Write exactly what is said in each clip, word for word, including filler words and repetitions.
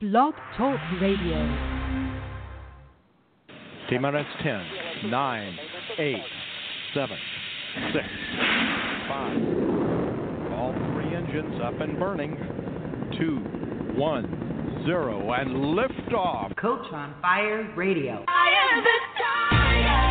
Blog Talk Radio. T-minus ten, nine, eight, seven, six, five. All three engines up and burning. two, one, zero, and liftoff. Coach on Fire Radio. I am the fire.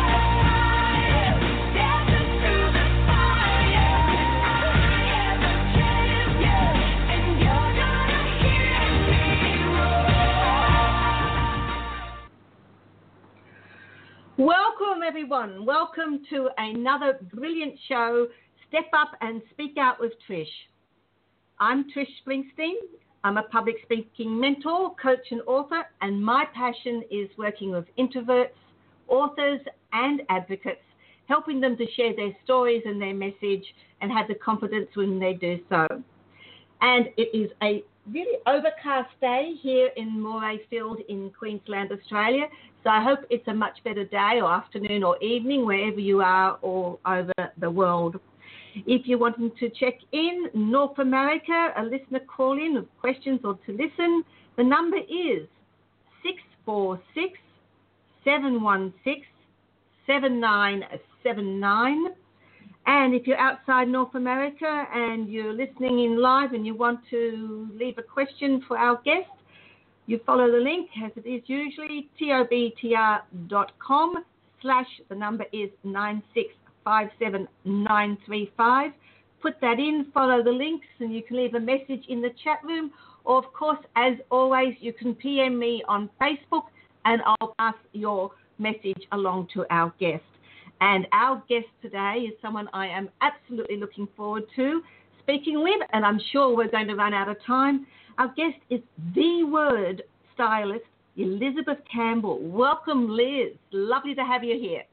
Welcome, everyone. Welcome to another brilliant show, Step Up and Speak Out with Trish. I'm Trish Springsteen. I'm a public speaking mentor, coach, and author, and my passion is working with introverts, authors, and advocates, helping them to share their stories and their message and have the confidence when they do so. And it is a really overcast day here in Morayfield in Queensland, Australia. So I hope it's a much better day or afternoon or evening wherever you are all over the world. If you're wanting to check in North America, a listener call in with questions or to listen, the number is six four six, seven one six, seven nine seven nine. And if you're outside North America and you're listening in live and you want to leave a question for our guest, you follow the link, as it is usually, tobtr.com slash, the number is nine six five seven nine three five. Put that in, follow the links, and you can leave a message in the chat room. Or, of course, as always, you can P M me on Facebook, and I'll pass your message along to our guest. And our guest today is someone I am absolutely looking forward to speaking with, and I'm sure we're going to run out of time. Our guest is the word stylist, Elizabeth Campbell. Welcome, Liz. Lovely to have you here.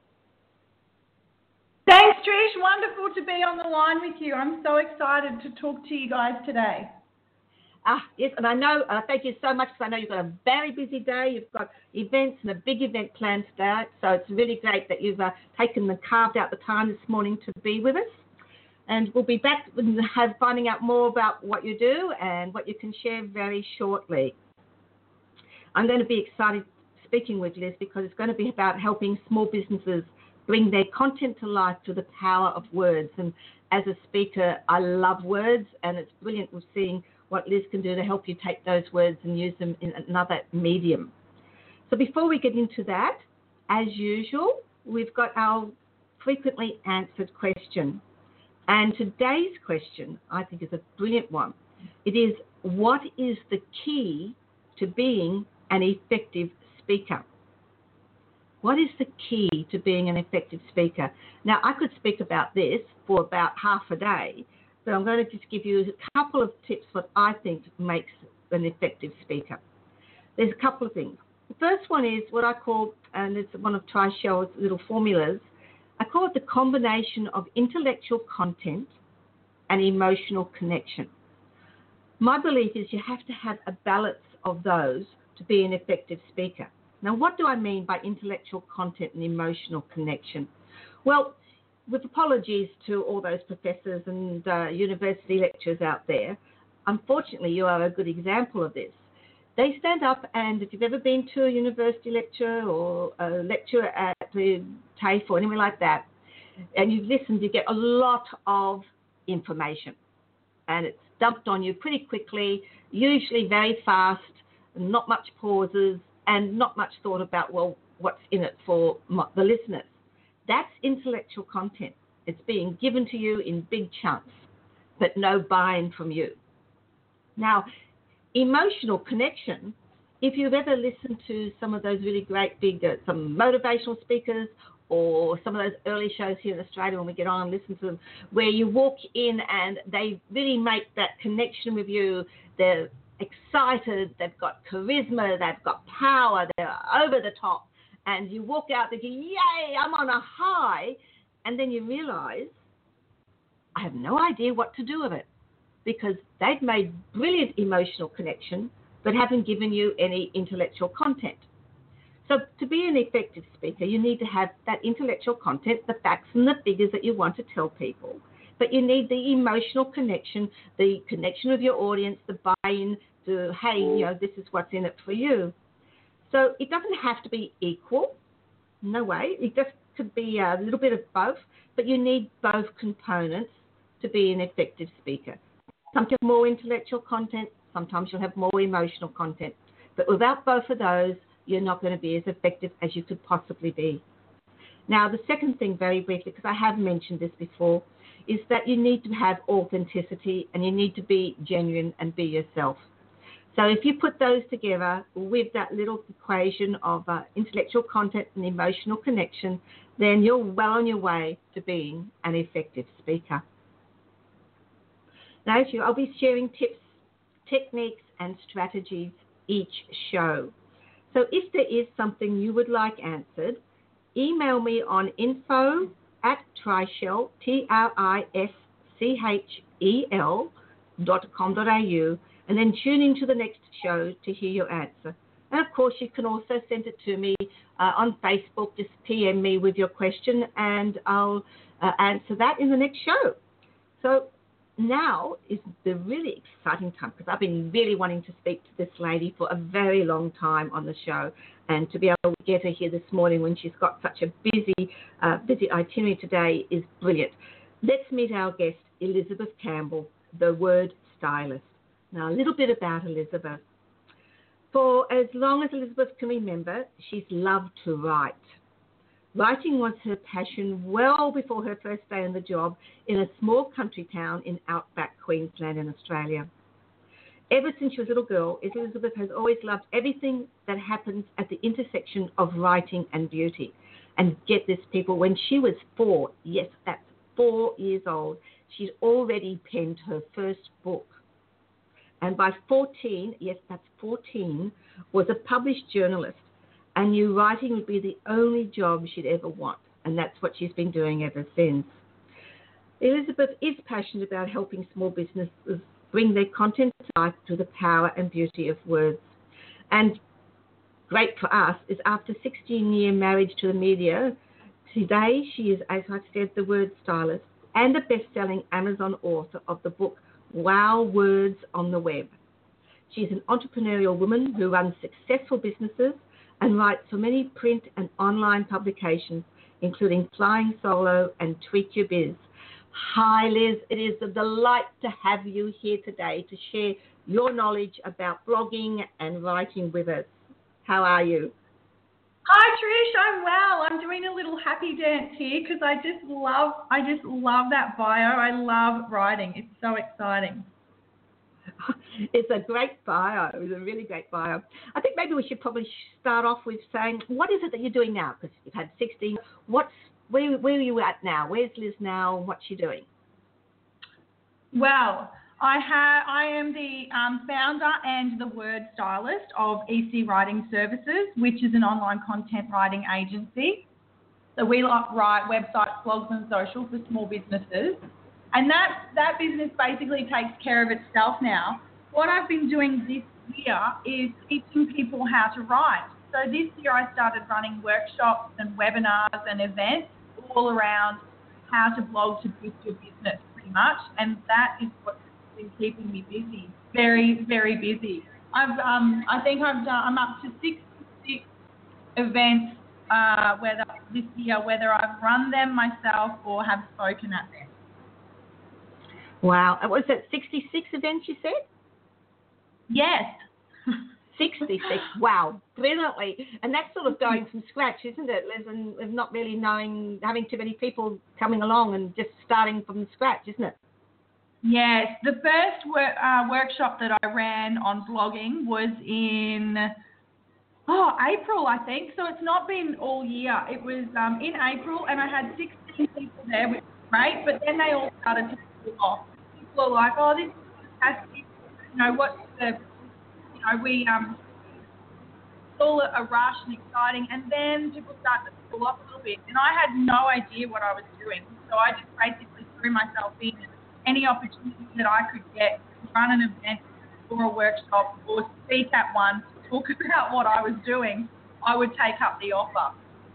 Thanks, Trish. Wonderful to be on the line with you. I'm so excited to talk to you guys today. Ah, yes, and I know, uh, thank you so much, because I know you've got a very busy day. You've got events and a big event planned today, so it's really great that you've uh, taken the, carved out the time this morning to be with us. And we'll be back and have finding out more about what you do and what you can share very shortly. I'm going to be excited speaking with Liz because it's going to be about helping small businesses bring their content to life through the power of words. And as a speaker, I love words, and it's brilliant with seeing what Liz can do to help you take those words and use them in another medium. So before we get into that, as usual, we've got our frequently answered question. And today's question, I think, is a brilliant one. It is, what is the key to being an effective speaker? What is the key to being an effective speaker? Now, I could speak about this for about half a day, but I'm going to just give you a couple of tips what I think makes an effective speaker. There's a couple of things. The first one is what I call, and it's one of Trishel's little formulas, I call it the combination of intellectual content and emotional connection. My belief is you have to have a balance of those to be an effective speaker. Now, what do I mean by intellectual content and emotional connection? Well, with apologies to all those professors and uh, university lecturers out there, unfortunately, you are a good example of this. They stand up, and if you've ever been to a university lecture or a lecture at the TAFE or anywhere like that, and you've listened, you get a lot of information. And it's dumped on you pretty quickly, usually very fast, not much pauses, and not much thought about, well, what's in it for the listeners. That's intellectual content. It's being given to you in big chunks, but no buy-in from you. Now, emotional connection, if you've ever listened to some of those really great big, uh, some motivational speakers or some of those early shows here in Australia when we get on and listen to them, where you walk in and they really make that connection with you, they're excited, they've got charisma, they've got power, they're over the top, and you walk out thinking, yay, I'm on a high, and then you realize, I have no idea what to do with it, because they've made brilliant emotional connection, but haven't given you any intellectual content. So to be an effective speaker, you need to have that intellectual content, the facts and the figures that you want to tell people, but you need the emotional connection, the connection with your audience, the buy-in, to, hey, you know, this is what's in it for you. So it doesn't have to be equal. No way. It just could be a little bit of both, but you need both components to be an effective speaker. Sometimes more intellectual content, sometimes you'll have more emotional content. But without both of those, you're not going to be as effective as you could possibly be. Now, the second thing, very briefly, because I have mentioned this before, is that you need to have authenticity and you need to be genuine and be yourself. So if you put those together with that little equation of uh, intellectual content and emotional connection, then you're well on your way to being an effective speaker. Now, I'll be sharing tips, techniques, and strategies each show. So if there is something you would like answered, email me on info at Trischel, T R I S C H E L dot com dot A U, and then tune into the next show to hear your answer. And of course, you can also send it to me uh, on Facebook. Just P M me with your question, and I'll uh, answer that in the next show. So now is the really exciting time, because I've been really wanting to speak to this lady for a very long time on the show, and to be able to get her here this morning when she's got such a busy, uh, busy itinerary today is brilliant. Let's meet our guest, Elizabeth Campbell, the word stylist. Now, a little bit about Elizabeth. For as long as Elizabeth can remember, she's loved to write. Writing was her passion well before her first day on the job in a small country town in outback Queensland in Australia. Ever since she was a little girl, Elizabeth has always loved everything that happens at the intersection of writing and beauty. And get this, people, when she was four, yes, that's four years old, she'd already penned her first book. And by fourteen, yes, that's fourteen, was a published journalist, and knew writing would be the only job she'd ever want. And that's what she's been doing ever since. Elizabeth is passionate about helping small businesses bring their content to life through the power and beauty of words. And great for us is after sixteen-year marriage to the media, today she is, as I've said, the word stylist and a best-selling Amazon author of the book Wow Words on the Web. She's an entrepreneurial woman who runs successful businesses and writes for many print and online publications, including Flying Solo and Tweak Your Biz. Hi, Liz. It is a delight to have you here today to share your knowledge about blogging and writing with us. How are you? Hi, Trish. I'm well. I'm doing a little happy dance here because I just love, I just love that bio. I love writing. It's so exciting. It's a great bio. It's a really great bio. I think maybe we should probably start off with saying, what is it that you're doing now? Because you've had sixteen. What's where? Where are you at now? Where's Liz now? What's she doing? Well, I have. I am the um, founder and the word stylist of E C Writing Services, which is an online content writing agency. So we like write websites, blogs, and social for small businesses. And that, that business basically takes care of itself now. What I've been doing this year is teaching people how to write. So this year I started running workshops and webinars and events all around how to blog to boost your business pretty much. And that is what's been keeping me busy, very, very busy. I've, um, I think I've done, I'm up to sixty-six events uh, whether this year, whether I've run them myself or have spoken at them. Wow. Was that sixty-six events you said? Yes. sixty-six. Wow. Brilliantly. And that's sort of going from scratch, isn't it, Liz? And, and not really knowing, having too many people coming along and just starting from scratch, isn't it? Yes. The first work, uh, workshop that I ran on blogging was in, oh, April, I think. So it's not been all year. It was um, in April, and I had sixteen people there, which was great. But then they all started to pull off. People are like, oh, this is fantastic. You know, what's the, you know, we, um, it's all a rush and exciting. And then people start to pull off a little bit. And I had no idea what I was doing. So I just basically threw myself in. Any opportunity that I could get to run an event or a workshop or speak at one to talk about what I was doing, I would take up the offer.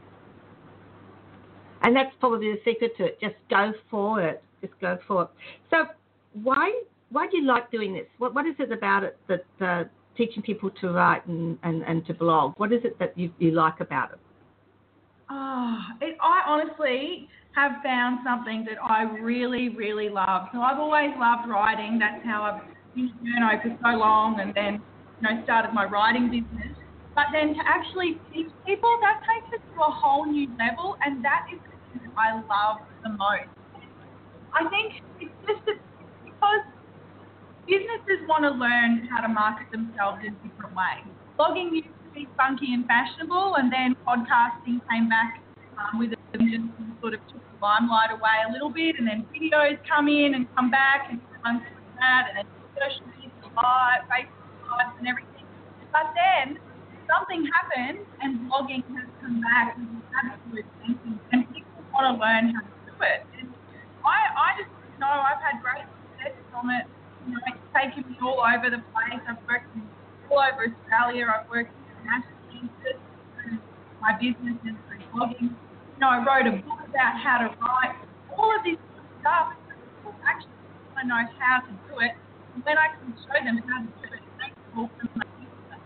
And that's probably the secret to it. Just go for it. Just go for it. So why why do you like doing this? What What is it about it that uh, teaching people to write and, and, and to blog? What is it that you, you like about it? Oh, it, I honestly have found something that I really, really love. So I've always loved writing. That's how I've been a journo for so long, and then, you know, started my writing business. But then to actually teach people, that takes it to a whole new level, and that is the thing I love the most. I think it's just that because businesses want to learn how to market themselves in different ways. Blogging used to be funky and fashionable, and then podcasting came back um, with a vengeance and sort of took the limelight away a little bit, and then videos come in and come back, and everyone's doing that, and then social media, live, Facebook lives and everything. But then something happened, and blogging has come back with an absolute vengeance, and people want to learn how to do it. And I, I just know I've had great success from it. You know, it's taken me all over the place. I've worked in, all over Australia. I've worked internationally just through my business and through blogging. You know, I wrote a book about how to write. All of this stuff, people actually want to know how to do it. And when I can show them how to do it, it makes it all come back.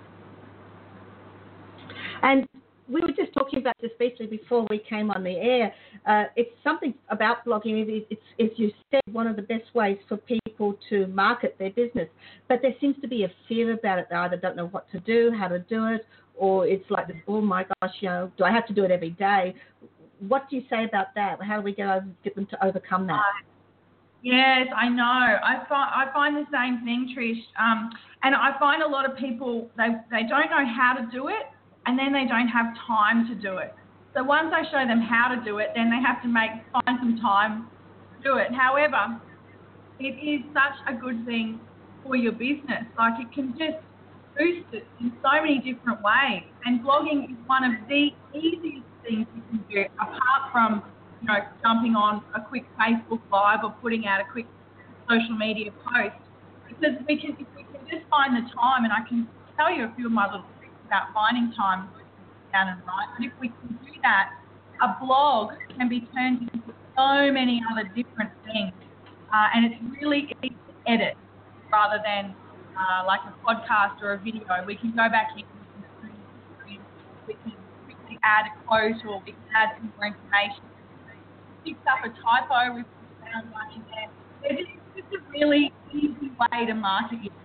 And we were just talking about this briefly before we came on the air. Uh, it's something about blogging. It's, it's, as you said, one of the best ways for people to market their business. But there seems to be a fear about it. They either don't know what to do, how to do it, or it's like, oh my gosh, you know, do I have to do it every day? What do you say about that? How do we get, over, get them to overcome that? Uh, yes, I know. I find I find the same thing, Trish. Um, and I find a lot of people, they they don't know how to do it, and then they don't have time to do it. So once I show them how to do it, then they have to make find some time to do it. However, it is such a good thing for your business. Like, it can just boost it in so many different ways. And blogging is one of the easiest things you can do, apart from, you know, jumping on a quick Facebook Live or putting out a quick social media post. Because we can, if we can just find the time, and I can tell you a few of my little about finding time to sit down and write. And if we can do that, a blog can be turned into so many other different things. Uh, and it's really easy to edit rather than uh, like a podcast or a video. We can go back in, we can quickly add a quote, or we can add some more information. Fix up a typo if we found one in there. It's just a really easy way to market your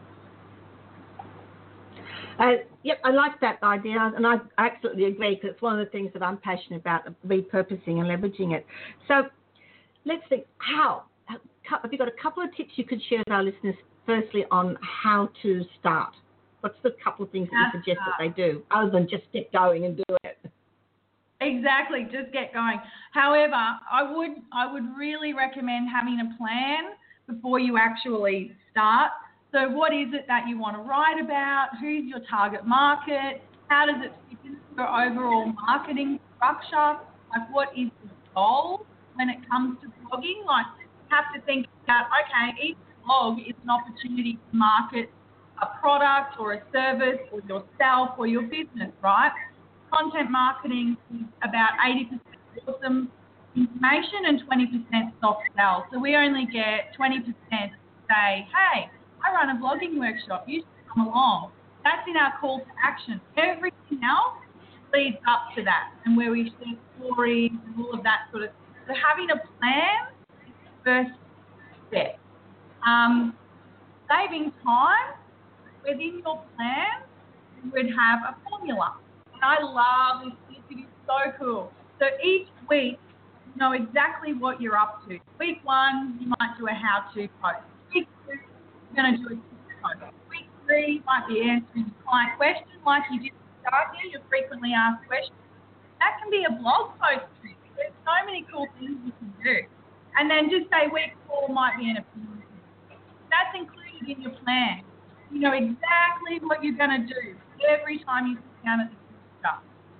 Uh, yep, I like that idea, and I absolutely agree, because it's one of the things that I'm passionate about, repurposing and leveraging it. So let's think, how? Have you got a couple of tips you could share with our listeners, firstly, on how to start? What's the couple of things that you suggest that they do, other than just get going and do it? Exactly, just get going. However, I would I would really recommend having a plan before you actually start. So what is it that you want to write about? Who's your target market? How does it fit into your overall marketing structure? Like, what is the goal when it comes to blogging? Like, you have to think about, okay, each blog is an opportunity to market a product or a service or yourself or your business, right? Content marketing is about eighty percent awesome information and twenty percent soft sell. So we only get twenty percent say, hey, I run a blogging workshop, you should come along. That's in our call to action. Everything else leads up to that, and where we share stories and all of that sort of thing. So having a plan is the first step. Um, saving time, within your plan, you would have a formula. And I love this. It is so cool. So each week, you know exactly what you're up to. Week one, you might do a how-to post. Week two, you're going to do a tip post. Week three might be answering a client question like you did at the start here, your frequently asked questions. That can be a blog post too. There's so many cool things you can do. And then just say week four might be an opinion. That's included in your plan. You know exactly what you're going to do every time you sit down at the stuff.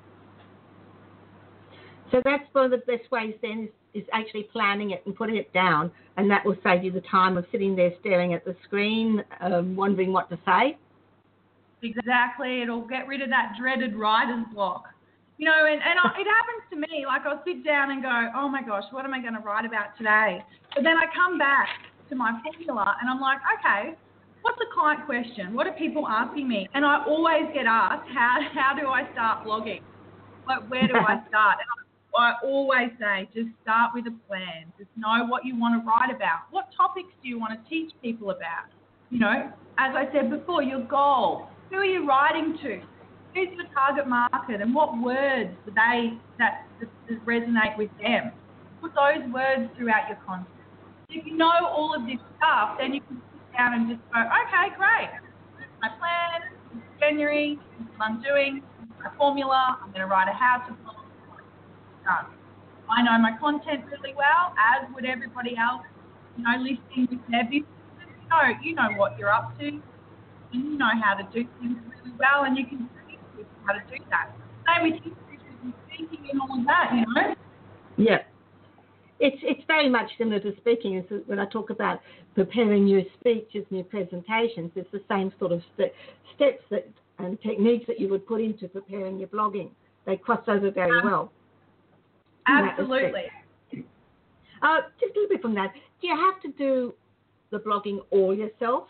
So that's one of the best ways then, is, is actually planning it and putting it down, and that will save you the time of sitting there staring at the screen, um, wondering what to say. Exactly. It'll get rid of that dreaded writer's block. You know, and, and it happens to me. Like, I'll sit down and go, oh, my gosh, what am I going to write about today? But then I come back to my formula and I'm like, okay, what's a client question? What are people asking me? And I always get asked, how how do I start blogging? Like, where do I start? And I, I always say, just start with a plan. Just know what you want to write about. What topics do you want to teach people about? You know, as I said before, your goal. Who are you writing to? Who's your target market, and what words do they that, that resonate with them? Put those words throughout your content. If you know all of this stuff, then you can sit down and just go, okay, great. This is my plan. This is January. This is what I'm doing. This is my formula. I'm going to write a how-to blog. Done. I know my content really well, as would everybody else. You know, listening with their business. You know, you know what you're up to, and you know how to do things really well, and you can teach people how to do that. Same with history and speaking and all of that, you know. Yeah. It's it's very much similar to speaking. It's when I talk about preparing your speeches and your presentations, it's the same sort of st- steps that and techniques that you would put into preparing your blogging. They cross over very um, well. Absolutely. Uh, just a little bit from that. Do you have to do the blogging all yourself?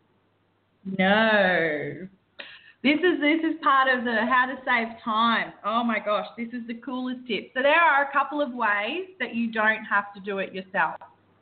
No. This is this is part of the how to save time. Oh my gosh, this is the coolest tip. So there are a couple of ways that you don't have to do it yourself.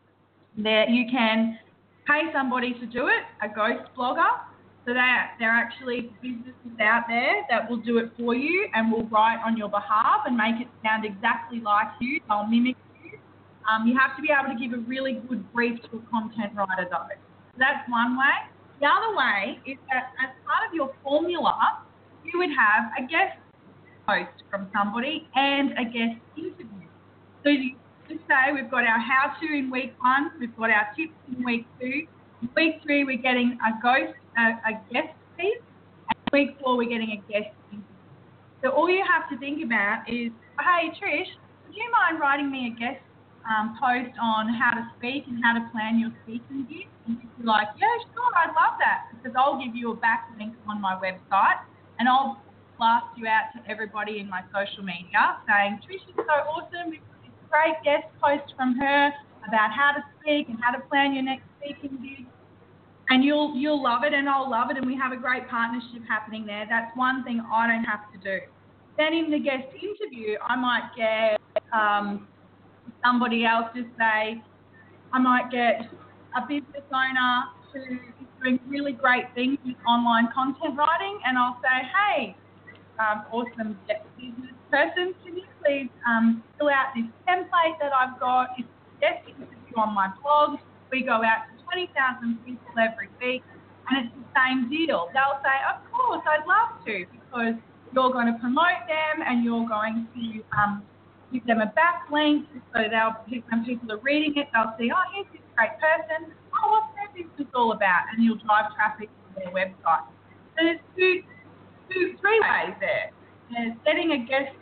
There you can pay somebody to do it, a ghost blogger. So there there are actually businesses out there that will do it for you and will write on your behalf and make it sound exactly like you. They'll mimic you. Um, you have to be able to give a really good brief to a content writer though. So that's one way. The other way is that as part of your formula, you would have a guest post from somebody and a guest interview. So you just say we've got our how-to in week one, we've got our tips in week two. In week three, we're getting a ghost, a, a guest piece, and in week four, we're getting a guest interview. So all you have to think about is, hey, Trish, would you mind writing me a guest Um, post on how to speak and how to plan your speaking gig? And you'd be like, yeah, sure, I'd love that, because I'll give you a backlink on my website and I'll blast you out to everybody in my social media saying, Trish is so awesome, we've got this great guest post from her about how to speak and how to plan your next speaking gig, and you'll you'll love it and I'll love it, and we have a great partnership happening there. That's one thing I don't have to do. Then in the guest interview, I might get um, somebody else to say, I might get a business owner who is doing really great things with online content writing, and I'll say, hey, um, awesome business person, can you please um, fill out this template that I've got? It's a guest interview on my blog. We go out to twenty thousand people every week, and it's the same deal. They'll say, of course, I'd love to, because you're going to promote them and you're going to um, give them a backlink, so they'll, when people are reading it, they'll see, oh, here's this great person. Oh, what's their business all about? And you'll drive traffic to their website. So there's two, two, three ways there. There's getting a guest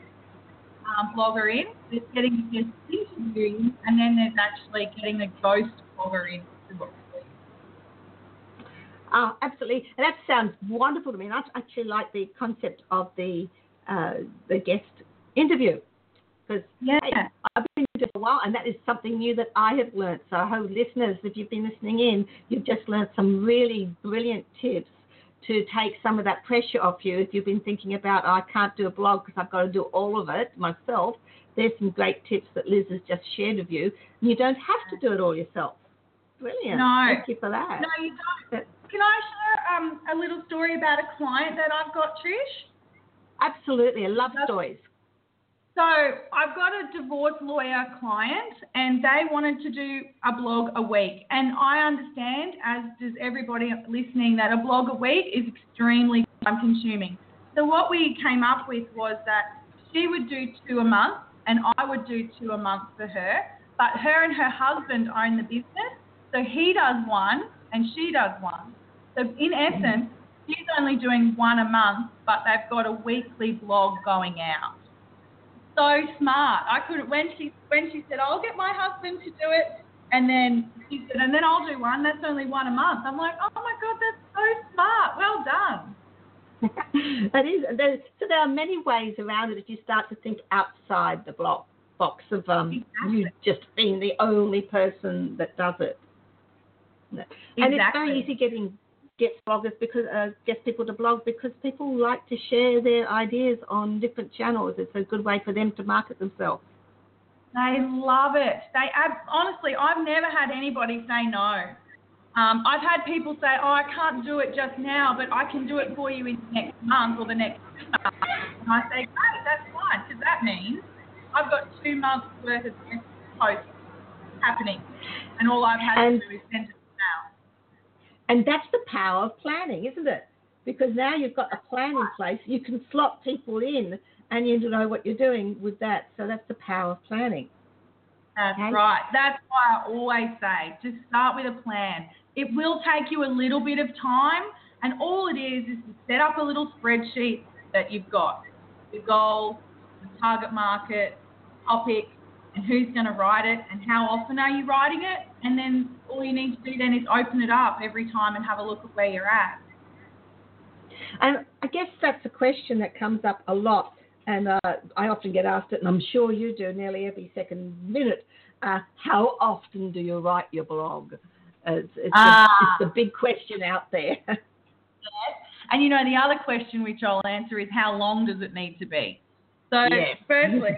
um, blogger in, there's getting a guest interview in, and then there's actually getting a ghost blogger in. Oh, absolutely. And that sounds wonderful to me. And I actually like the concept of the uh, the guest interview. Because yeah. hey, I've been doing it for a while, and that is something new that I have learned. So I hope listeners, if you've been listening in, you've just learned some really brilliant tips to take some of that pressure off you. If you've been thinking about, oh, I can't do a blog because I've got to do all of it myself, there's some great tips that Liz has just shared with you. And you don't have to do it all yourself. Brilliant. No. Thank you for that. No, you don't. Can I share um, a little story about a client that I've got, Trish? Absolutely. I love stories. So I've got a divorce lawyer client, and they wanted to do a blog a week. And I understand, as does everybody listening, that a blog a week is extremely time consuming. So what we came up with was that she would do two a month and I would do two a month for her. But her and her husband own the business, so he does one and she does one. So in essence, she's only doing one a month, but they've got a weekly blog going out. So smart. I could when she when she said, I'll get my husband to do it, and then she said, and then I'll do one. That's only one a month. I'm like, oh my God, that's so smart. Well done. That is. There, so there are many ways around it if you start to think outside the block box of um, exactly. you just being the only person that does it. And exactly. it's very easy getting guest bloggers because uh, guest people to blog because people like to share their ideas on different channels. It's a good way for them to market themselves. They love it. They ab- honestly, I've never had anybody say no. Um, I've had people say, "Oh, I can't do it just now, but I can do it for you in the next month or the next two months." And I say, "Great, that's fine," because that means I've got two months worth of posts happening, and all I've had and, to do is send it now. And that's the power of planning, isn't it? Because now you've got a plan in place, you can slot people in, and you know what you're doing with that. So that's the power of planning. That's okay? right. That's why I always say, just start with a plan. It will take you a little bit of time, and all it is is to set up a little spreadsheet that you've got your goal, the target market, topic, and who's going to write it, and how often are you writing it, and then all you need to do then is open it up every time and have a look at where you're at. And I guess that's a question that comes up a lot, and uh, I often get asked it, and I'm sure you do nearly every second minute. Uh, how often do you write your blog? Uh, it's, it's, ah. the, it's the big question out there. Yes. And, you know, the other question which I'll answer is how long does it need to be? So, yes. firstly,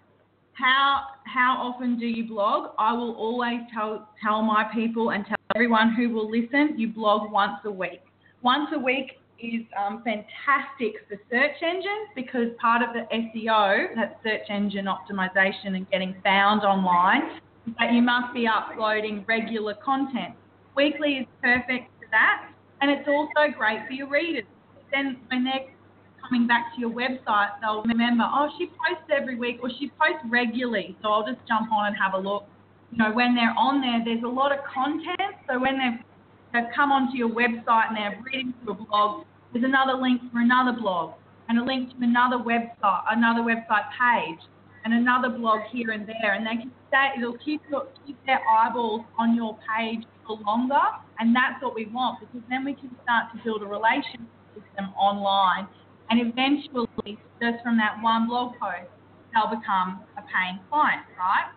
how how often do you blog? I will always tell tell my people and tell everyone who will listen, you blog once a week. Once a week is um, fantastic for search engines because part of the S E O, that search engine optimization and getting found online, is that you must be uploading regular content. Weekly is perfect for that, and it's also great for your readers. Then when they're coming back to your website, they'll remember, oh, she posts every week or she posts regularly, so I'll just jump on and have a look. You know, when they're on there, there's a lot of content, so when they've, they've come onto your website and they're reading through a blog, there's another link for another blog and a link to another website, another website page and another blog here and there, and they can stay, it'll keep, your, keep their eyeballs on your page for longer, and that's what we want because then we can start to build a relationship with them online. And eventually, just from that one blog post, they'll become a paying client, right?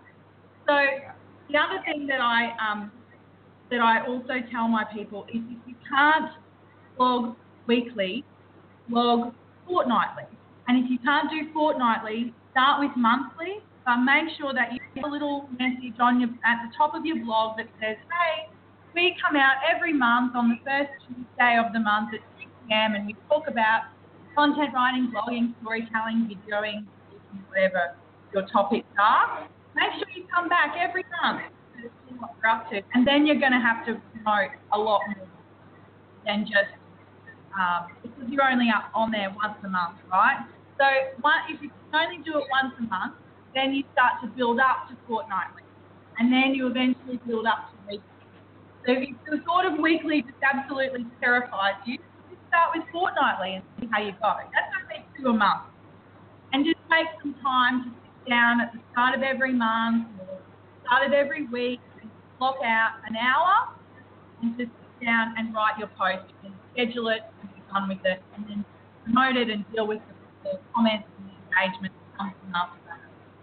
So the other thing that I um, that I also tell my people is if you can't blog weekly, blog fortnightly. And if you can't do fortnightly, start with monthly. But make sure that you have a little message on your at the top of your blog that says, hey, we come out every month on the first Tuesday of the month at six p.m. and we talk about content writing, blogging, storytelling, videoing, whatever your topics are. Make sure you come back every month to see what you're up to. And then you're going to have to promote a lot more than just, um, because you're only up on there once a month, right? So one, if you can only do it once a month, then you start to build up to fortnightly. And then you eventually build up to weekly. So if the thought of weekly just absolutely terrifies you, start with fortnightly and see how you go. That's only two a month. And just make some time to sit down at the start of every month or start of every week and block out an hour and just sit down and write your post and schedule it and be done with it and then promote it and deal with the, the comments and the engagement that comes from after that.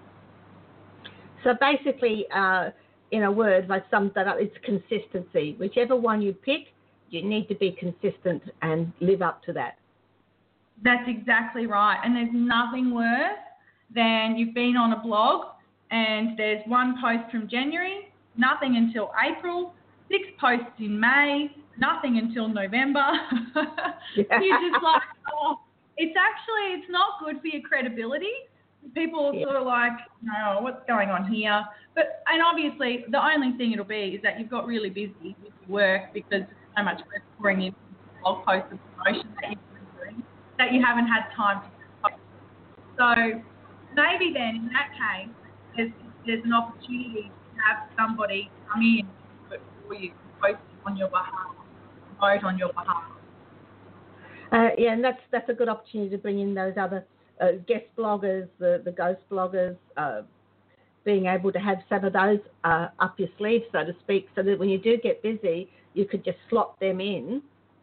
So basically, uh, in a word, I summed that up, it's consistency. Whichever one you pick, you need to be consistent and live up to that. That's exactly right. And there's nothing worse than you've been on a blog and there's one post from January, nothing until April, six posts in May, nothing until November. You're just like, oh, it's actually, it's not good for your credibility. People are yeah. sort of like, no, what's going on here? But, and obviously the only thing it'll be is that you've got really busy with your work because so much work pouring in blog posts and promotion that you've been doing that you haven't had time to post. So maybe then in that case, there's, there's an opportunity to have somebody come in and do it for you, post on your behalf, promote on your behalf. Uh, yeah, and that's that's a good opportunity to bring in those other uh, guest bloggers, the, the ghost bloggers, uh, being able to have some of those uh, up your sleeve, so to speak, so that when you do get busy, you could just slot them in,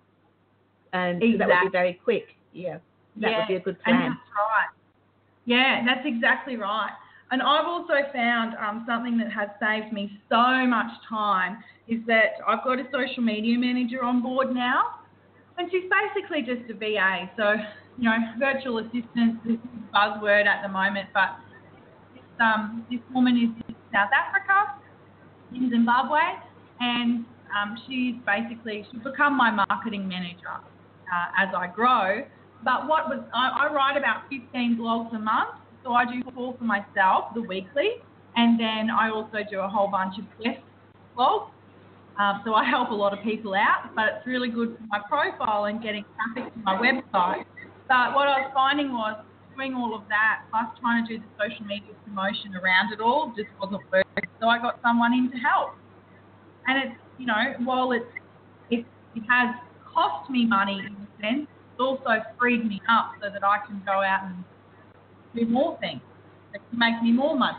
and exactly. that would be very quick. Yeah, that yeah, would be a good plan. And that's right. Yeah, that's exactly right. And I've also found um, something that has saved me so much time is that I've got a social media manager on board now. and she's basically just a V A. So, you know, virtual assistant is a buzzword at the moment, but this, um, this woman is in South Africa, in Zimbabwe, and um, she's basically, she's become my marketing manager uh, as I grow. But what was, I, I write about fifteen blogs a month, so I do four for myself, the weekly, and then I also do a whole bunch of guest blogs. Um, so I help a lot of people out, but it's really good for my profile and getting traffic to my website. But what I was finding was doing all of that, plus trying to do the social media promotion around it all, just wasn't working. So I got someone in to help. And it's, you know, while it's, it, it has cost me money in a sense, it's also freed me up so that I can go out and do more things that can make me more money.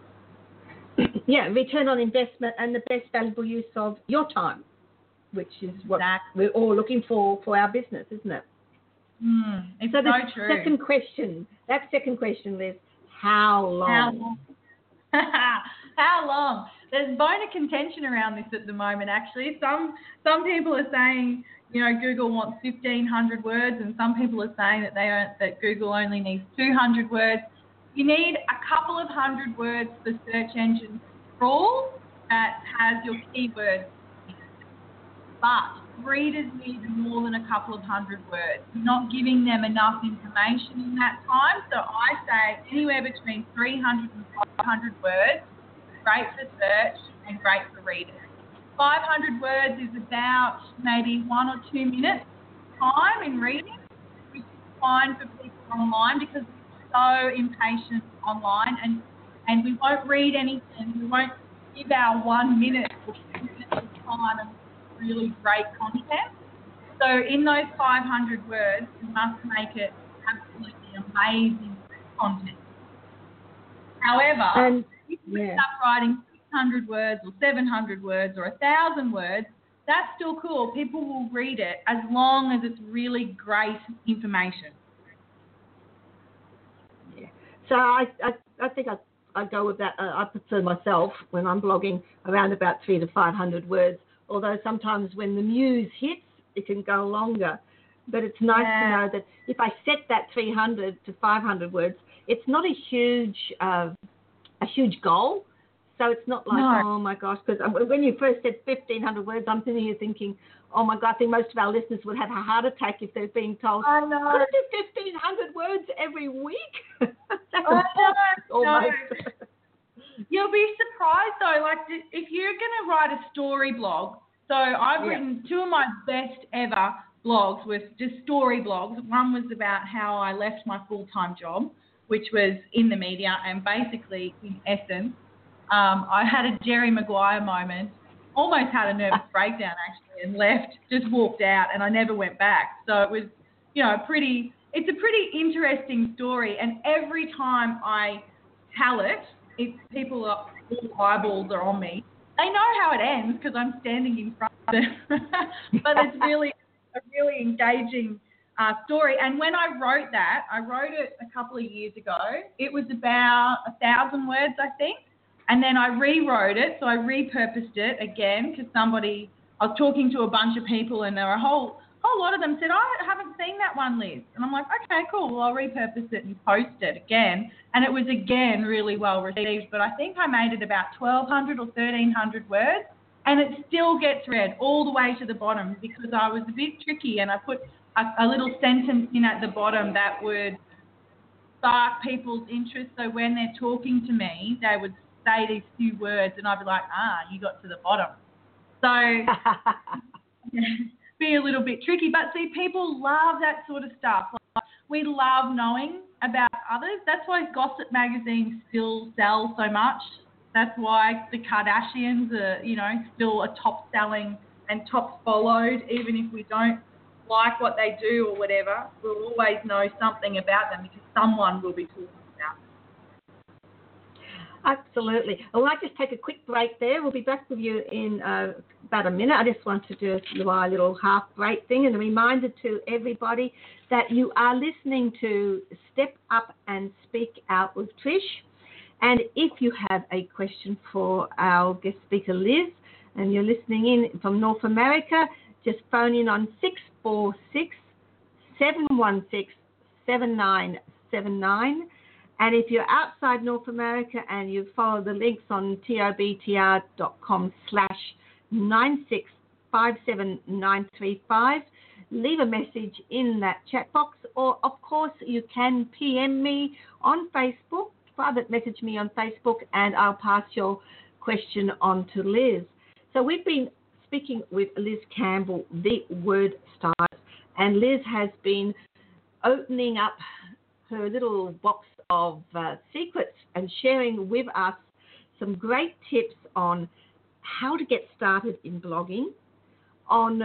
Yeah, return on investment and the best valuable use of your time, which is what Exactly. we're all looking for for our business, isn't it? Mm, it's so so the true. second question, that second question, Liz, how long? How long? How long? There's bone of contention around this at the moment, actually. Some some people are saying, you know, Google wants fifteen hundred words, and some people are saying that they don't, that Google only needs two hundred words. You need a couple of hundred words for search engine crawl that has your keywords in it. But readers need more than a couple of hundred words. You're not giving them enough information in that time. So I say anywhere between three hundred and five hundred words, great for search and great for readers. five hundred words is about maybe one or two minutes time in reading, which is fine for people online because so impatient online, and, and we won't read anything. We won't give our one minute or two minutes of time and really great content. So in those five hundred words, we must make it absolutely amazing content. However, And, if we yeah. start writing six hundred words or seven hundred words or one thousand words, that's still cool. People will read it as long as it's really great information. So I, I, I think I, I go with that. Uh, I prefer myself when I'm blogging around about three to five hundred words. Although sometimes when the muse hits, it can go longer. But it's nice Yeah. to know that if I set that three hundred to five hundred words, it's not a huge, uh, a huge goal. So it's not like, No. oh my gosh, because when you first said fifteen hundred words, I'm sitting here thinking, oh my God, I think most of our listeners would have a heart attack if they're being told, I know. could I do fifteen hundred words every week? That's I know, almost. You'll be surprised though, like if you're going to write a story blog, so I've Yeah. written two of my best ever blogs with just story blogs. One was about how I left my full-time job, which was in the media, and basically in essence, um, I had a Jerry Maguire moment, almost had a nervous breakdown actually, and left, just walked out, and I never went back. So it was, you know, pretty, it's a pretty interesting story, and every time I tell it, if people are, all eyeballs are on me, they know how it ends because I'm standing in front of them. But it's really a really engaging uh, story. And when I wrote that, I wrote it a couple of years ago. It was about a thousand words, I think. And then I rewrote it, so I repurposed it again because somebody, I was talking to a bunch of people and there were a whole whole lot of them said, I haven't seen that one, Liz. And I'm like, okay, cool. Well, I'll repurpose it and post it again. And it was, again, really well received. But I think I made it about twelve hundred or thirteen hundred words. And it still gets read all the way to the bottom because I was a bit tricky and I put a, a little sentence in at the bottom that would spark people's interest. So when they're talking to me, they would say these few words and I'd be like, ah, you got to the bottom. So be a little bit tricky. But see, people love that sort of stuff. Like, we love knowing about others. That's why gossip magazines still sell so much. That's why the Kardashians are, you know, still a top selling and top followed, even if we don't like what they do or whatever. We'll always know something about them because someone will be talking about them. Absolutely. Well, I just take a quick break there. We'll be back with you in uh, about a minute. I just want to do a little half break thing and a reminder to everybody that you are listening to Step Up and Speak Out with Trish. And if you have a question for our guest speaker, Liz, and you're listening in from North America, just phone in on six four six, seven one six, seven nine seven nine. And if you're outside North America and you follow the links on tobtr.com slash nine six five seven nine three five, leave a message in that chat box, or of course you can P M me on Facebook, private message me on Facebook, and I'll pass your question on to Liz. So we've been speaking with Liz Campbell, the word stylist, and Liz has been opening up her little box of uh, secrets and sharing with us some great tips on how to get started in blogging, on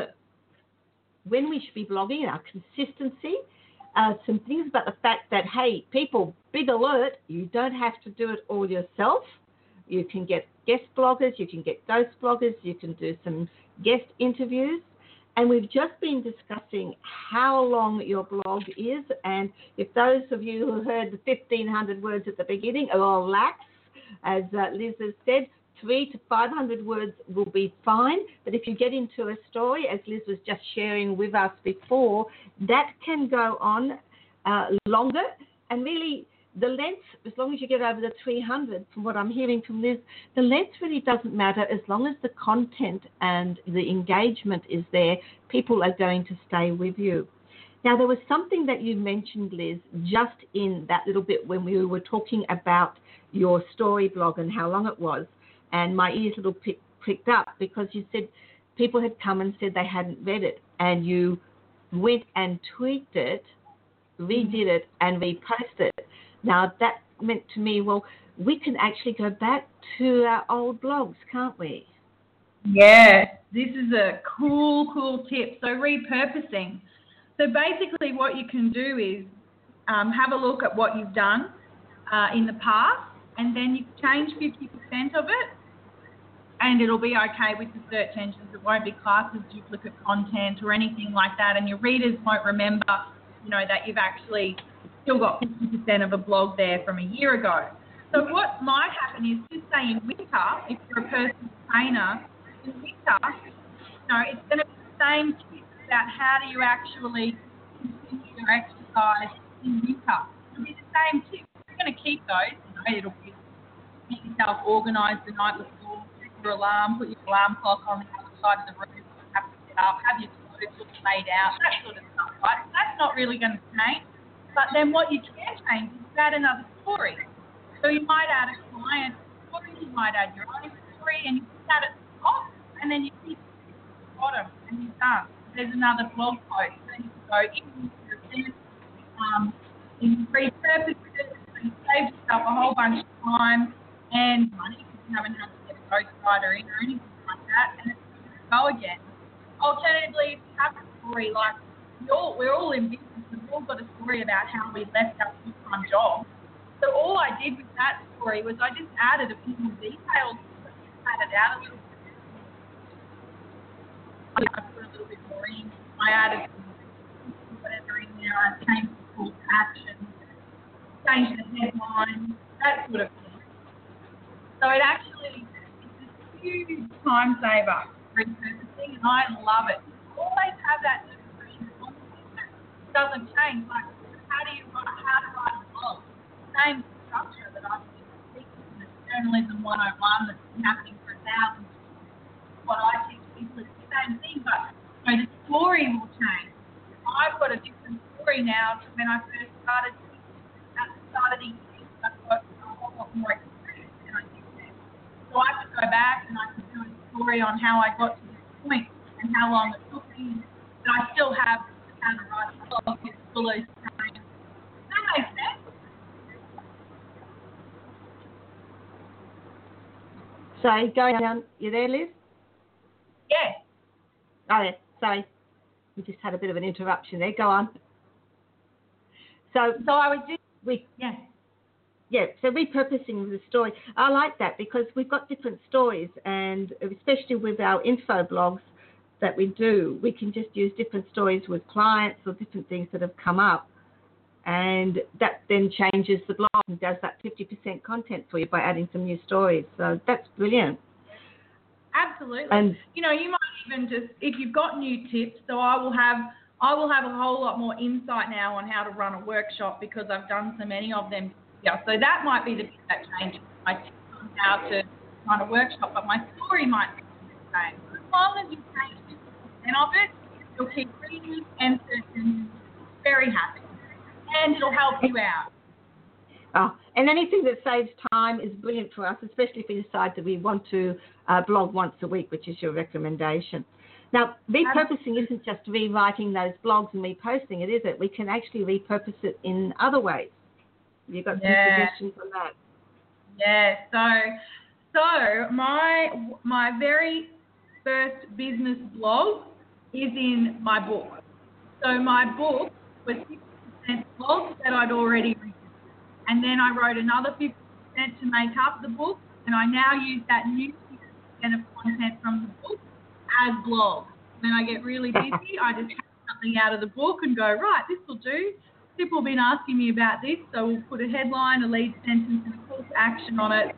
when we should be blogging, our consistency, uh, some things about the fact that, hey, people, big alert, you don't have to do it all yourself. You can get guest bloggers, you can get ghost bloggers, you can do some guest interviews. And we've just been discussing how long your blog is. And if those of you who heard the fifteen hundred words at the beginning are all lax, as uh, Liz has said, three to five hundred words will be fine. But if you get into a story, as Liz was just sharing with us before, that can go on uh, longer. And really, the length, as long as you get over the three hundred, from what I'm hearing from Liz, the length really doesn't matter as long as the content and the engagement is there. People are going to stay with you. Now, there was something that you mentioned, Liz, just in that little bit when we were talking about your story blog and how long it was, and my ears a little pick, pricked up because you said people had come and said they hadn't read it, and you went and tweaked it, redid it, and reposted it. Now, that meant to me, well, we can actually go back to our old blogs, can't we? Yeah, this is a cool, cool tip. So repurposing. So basically what you can do is um, have a look at what you've done uh, in the past, and then you change fifty percent of it, and it'll be okay with the search engines. It won't be classed as duplicate content or anything like that, and your readers won't remember, you know, that you've actually still got fifty percent of a blog there from a year ago. So what might happen is, just say in winter, if you're a personal trainer, in winter, you know, it's going to be the same tips about how do you actually continue your exercise in winter. It'll be the same tips. You're going to keep those. You know, it'll be get yourself organised the night before, set your alarm, put your alarm clock on the other side of the room, have to get up, have your clothes laid out, that sort of stuff, right? That's not really going to change. But then what you can change is add another story. So you might add a client story, you might add your own story, and you put that at the top, and then you keep it at the bottom, and you're done. There's another blog post. So you can go in your event, um, you can repurpose it, so you save yourself a whole bunch of time and money because you haven't had to get a ghostwriter in or anything like that, and it's good to go again. Alternatively, if you have a story like, we all, we're all in business, we've all got a story about how we left our full-time job. So all I did with that story was I just added a few more details, added out a little bit. I put a little bit more in. I added whatever in there. I changed the call to action, changed the headline, that sort of thing. So it actually is a huge time saver repurposing, and I love it. Always have that doesn't change. Like, how do you write, how to write a blog? Same structure that I've been speaking in the Journalism one oh one that's been happening for a thousand years. What I teach people is the same thing, but you know, the story will change. I've got a different story now to when I first started at the start of the year. I've got a whole lot more experience than I did then. So I can go back and I can do a story on how I got to this point and how long it took me, but I still have how to write a blog with full of time. Does that make sense? So, going down, you there, Liz? Yeah. Oh, yeah, sorry. We just had a bit of an interruption there. Go on. So, so I was just, we, yeah. Yeah, so repurposing the story. I like that because we've got different stories, and especially with our info blogs that we do, we can just use different stories with clients or different things that have come up, and that then changes the blog and does that fifty percent content for you by adding some new stories. So that's brilliant. Absolutely. And you know, you might even just if you've got new tips. So I will have I will have a whole lot more insight now on how to run a workshop because I've done so many of them. Yeah, so that might be the bit that changes my tips on how to run a workshop, but my story might be the same. As long as you change fifty percent of it, you'll keep reading and searching very happy, and it'll help you out. Oh, and anything that saves time is brilliant for us, especially if we decide that we want to uh, blog once a week, which is your recommendation. Now, repurposing isn't just rewriting those blogs and reposting it, is it? We can actually repurpose it in other ways. Have you got some Yeah. suggestions on that? Yeah, so so my my very first business blog is in my book. So my book was fifty percent blogs that I'd already written. And then I wrote another fifty percent to make up the book, and I now use that new fifty percent of content from the book as blog. When I get really busy, I just take something out of the book and go, right, this will do. People have been asking me about this, so we'll put a headline, a lead sentence, and a call to action on it,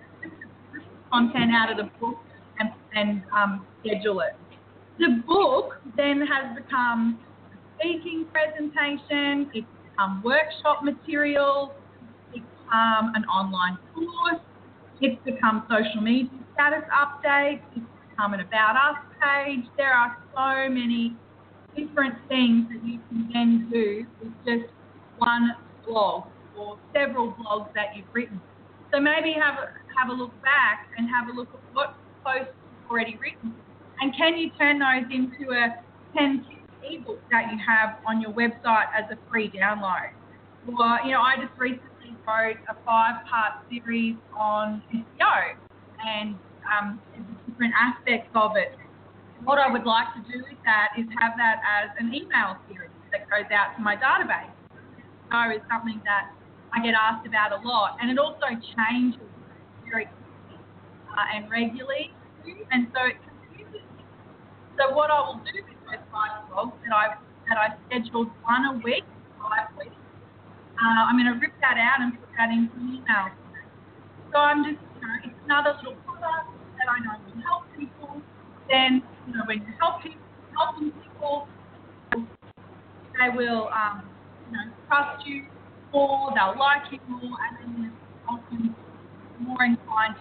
content out of the book, and, and um, schedule it. The book then has become a speaking presentation, it's become workshop material, it's become an online course, it's become social media status updates, it's become an About Us page. There are so many different things that you can then do with just one blog or several blogs that you've written. So maybe have a, have a look back and have a look at what posts you've already written, and can you turn those into a ten ebook that you have on your website as a free download? Or, you know, I just recently wrote a five-part series on S E O and um, different aspects of it. What I would like to do with that is have that as an email series that goes out to my database. So is something that I get asked about a lot, and it also changes very quickly uh, and regularly, and so it confuses me. So what I will do with those five blogs that I that I scheduled one a week, five weeks, uh, I'm going to rip that out and put that into an email. So I'm just, you know, it's another little product that I know will help people. Then, you know, when you help people, helping people, they will, um, you know, trust you more, they'll like you more, and then they're often more inclined to.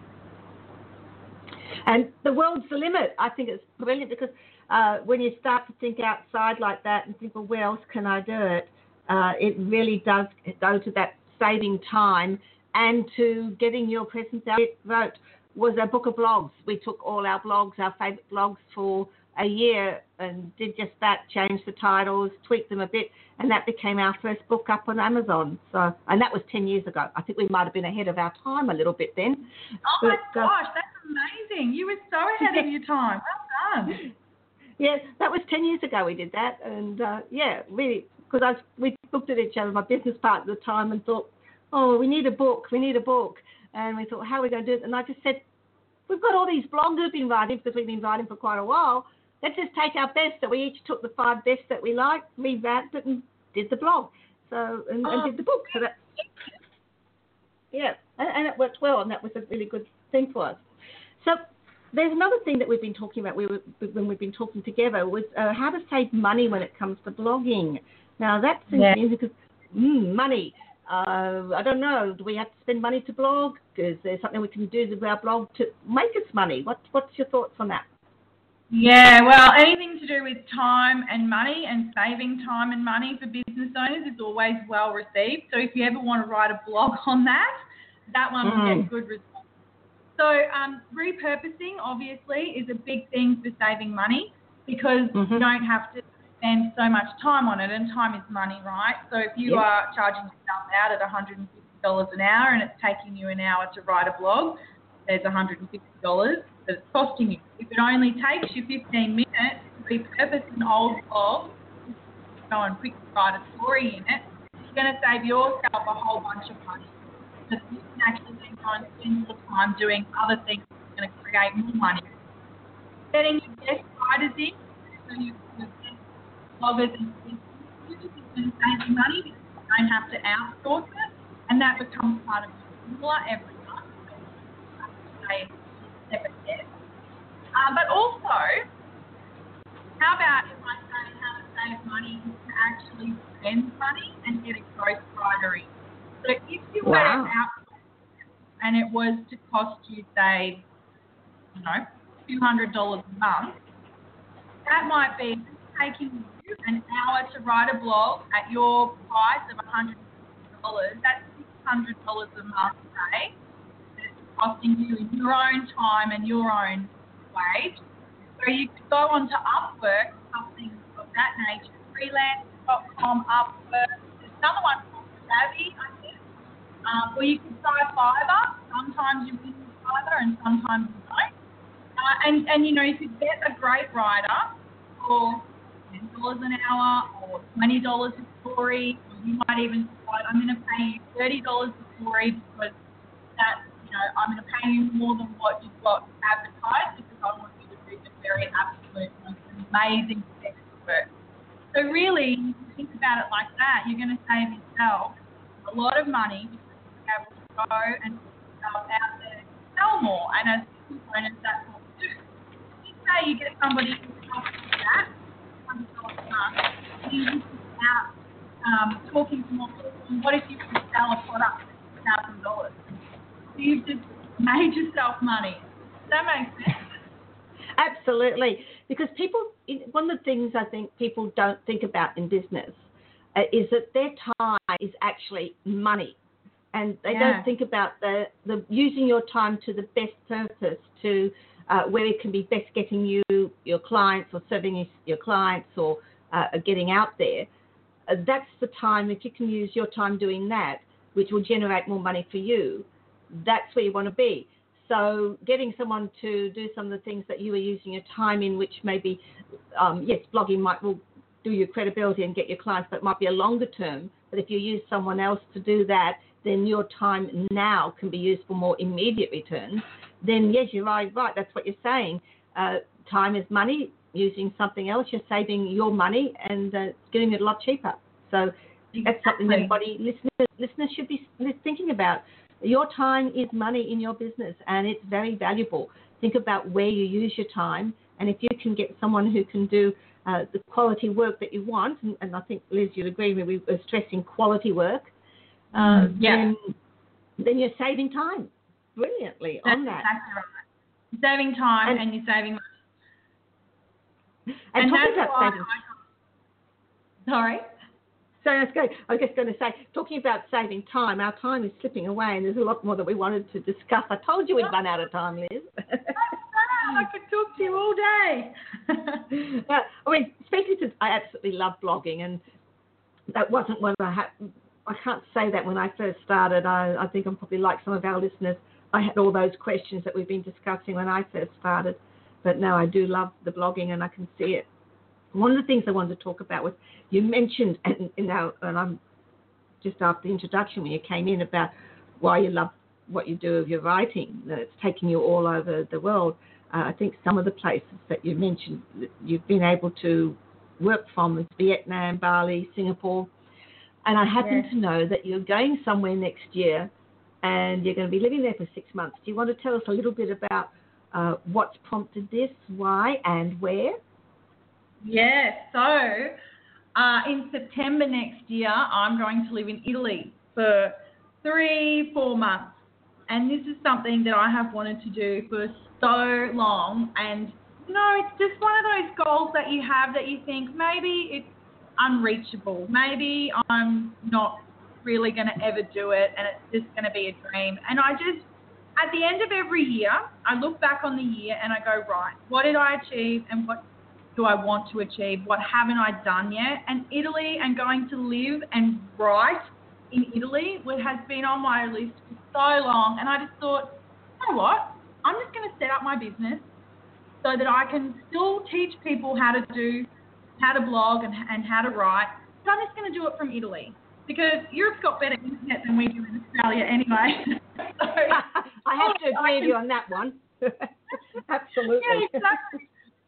And the world's the limit. I think it's brilliant because uh, when you start to think outside like that and think, well, where else can I do it? Uh, it really does go to that saving time and to getting your presence out. It wrote was a book of blogs. We took all our blogs, our favourite blogs, for a year and did just that, changed the titles, tweaked them a bit, and that became our first book up on Amazon. So, and that was ten years ago. I think we might have been ahead of our time a little bit then. Oh, my but, gosh, uh, that's amazing. You were so ahead of your time. Well done. Yeah, that was ten years ago we did that. And, uh, yeah, really, because I was, we looked at each other, my business partner at the time, and thought, oh, we need a book, we need a book. And we thought, how are we going to do it? And I just said, we've got all these blogs we've been writing because we've been writing for quite a while. Let's just take our best. So we each took the five best that we liked, revamped it, and did the blog. So and, oh, and did the book. So that, yeah, and, and it worked well, and that was a really good thing for us. So there's another thing that we've been talking about we were, when we've been talking together was uh, how to save money when it comes to blogging. Now that's yeah. interesting because mm, money. Uh, I don't know. Do we have to spend money to blog? Is there something we can do with our blog to make us money? What, what's your thoughts on that? Yeah, well, anything to do with time and money and saving time and money for business owners is always well received. So if you ever want to write a blog on that, that one will mm. get good results. So um, repurposing, obviously, is a big thing for saving money because mm-hmm. you don't have to spend so much time on it, and time is money, right? So if you yep. are charging yourself out at one hundred fifty dollars an hour and it's taking you an hour to write a blog, there's one hundred fifty dollars that it's costing you. If it only takes you fifteen minutes to repurpose an old blog, go and quickly write a story in it, you're going to save yourself a whole bunch of money. Because you can actually then go and spend more time doing other things that are going to create more money. Getting your guest writers in, so you can bloggers and businesses and saving money because you don't have to outsource it, and that becomes part of your formula every month. So you have to pay separate debt. Uh, but also, how about if I say how to save money to actually spend money and get a ghost rider in? So if you were Wow. out and it was to cost you, say, you know, two hundred dollars a month, that might be taking you an hour to write a blog at your price of one hundred dollars. That's six hundred dollars a month, say. It's costing you in your own time and your own wage. So you could go on to Upwork, something of that nature, freelance dot com, Upwork. There's another one called Savvy, I think. Um, or you could try Fiverr. Sometimes you win with Fiverr and sometimes you don't. Uh, and, and, you know, you could get a great writer for ten dollars an hour or twenty dollars a story. Or you might even decide, I'm going to pay you thirty dollars a story because that, you know, I'm going to pay you more than what you've got advertised because I want you to do the very absolute most amazing sex work. So really, if you think about it like that, you're going to save yourself a lot of money because you'll be able to go and put yourself out there and sell more. And as business owners, that's what we do. If you say you get somebody who helps you with that, one hundred dollars a month, and you just out um, talking to more people, and what if you could sell a product for six thousand dollars? So you've just made yourself money. Does that make sense? Absolutely, because people, one of the things I think people don't think about in business uh, is that their time is actually money, and they Yeah. don't think about the, the using your time to the best purpose, to uh, where it can be best getting you your clients or serving your, your clients or uh, getting out there. Uh, that's the time, if you can use your time doing that, which will generate more money for you, that's where you want to be. So getting someone to do some of the things that you are using your time in, which maybe, um, yes, blogging might will do your credibility and get your clients, but it might be a longer term. But if you use someone else to do that, then your time now can be used for more immediate returns. Then, yes, you're right, right. That's what you're saying. Uh, time is money. Using something else, you're saving your money and uh, getting it a lot cheaper. So that's something that everybody, listeners, listeners should be thinking about. Your time is money in your business, and it's very valuable. Think about where you use your time, and if you can get someone who can do uh, the quality work that you want, and, and I think, Liz, you'd agree with me, we're stressing quality work, uh, yeah. then, then you're saving time brilliantly That's on that. exactly right. You're saving time and, And- and you're saving money. And, And talking that's about why saving, I, sorry? so that's good. I was just going to say, talking about saving time, our time is slipping away, and there's a lot more that we wanted to discuss. I told you we'd run out of time, Liz. I could talk to you all day. Well, I mean, especially since I absolutely love blogging, and that wasn't when I had. I can't say that when I first started. I, I think I'm probably like some of our listeners. I had all those questions that we've been discussing when I first started, but now I do love the blogging, and I can see it. One of the things I wanted to talk about was you mentioned, and, and now, and I'm just after the introduction when you came in about why you love what you do of your writing, that it's taking you all over the world. Uh, I think some of the places that you mentioned that you've been able to work from is Vietnam, Bali, Singapore, and I happen Yes. to know that you're going somewhere next year and you're going to be living there for six months. Do you want to tell us a little bit about uh, what's prompted this, why, and where? Yeah, so uh, in September next year, I'm going to live in Italy for three, four months. And this is something that I have wanted to do for so long. And, you know, it's just one of those goals that you have that you think maybe it's unreachable. Maybe I'm not really going to ever do it and it's just going to be a dream. And I just, at the end of every year, I look back on the year and I go, right, what did I achieve and what do I want to achieve? What haven't I done yet? And Italy and going to live and write in Italy has been on my list for so long. And I just thought, you know what? I'm just going to set up my business so that I can still teach people how to do, how to blog and, and how to write. So I'm just going to do it from Italy because Europe's got better internet than we do in Australia anyway. So, I have to agree with you on that one. Absolutely. yeah, exactly.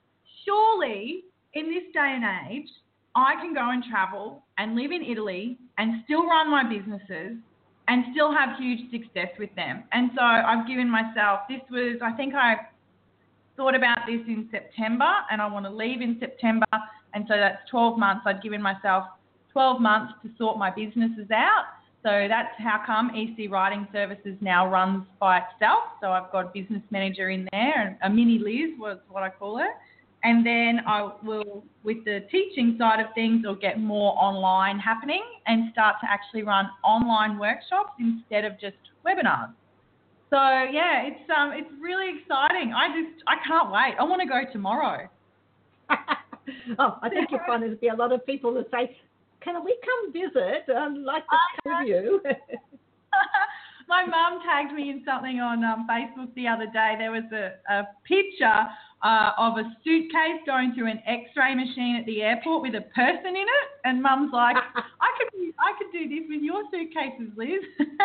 Surely, in this day and age, I can go and travel and live in Italy and still run my businesses and still have huge success with them. And so I've given myself, this was, I think I thought about this in September and I want to leave in September. And so that's twelve months. I'd given myself twelve months to sort my businesses out. So that's how come E C Writing Services now runs by itself. So I've got a business manager in there, and a mini Liz was what I call her. And then I will, with the teaching side of things, I'll get more online happening and start to actually run online workshops instead of just webinars. So yeah, it's um it's really exciting. I just I can't wait. I want to go tomorrow. Oh, I think you'll find there'll be a lot of people that say, "Can we come visit? I'd like to come with you." My mum tagged me in something on um, Facebook the other day. There was a, a picture uh, of a suitcase going through an X-ray machine at the airport with a person in it, and Mum's like, "I could do, I could do this with your suitcases, Liz."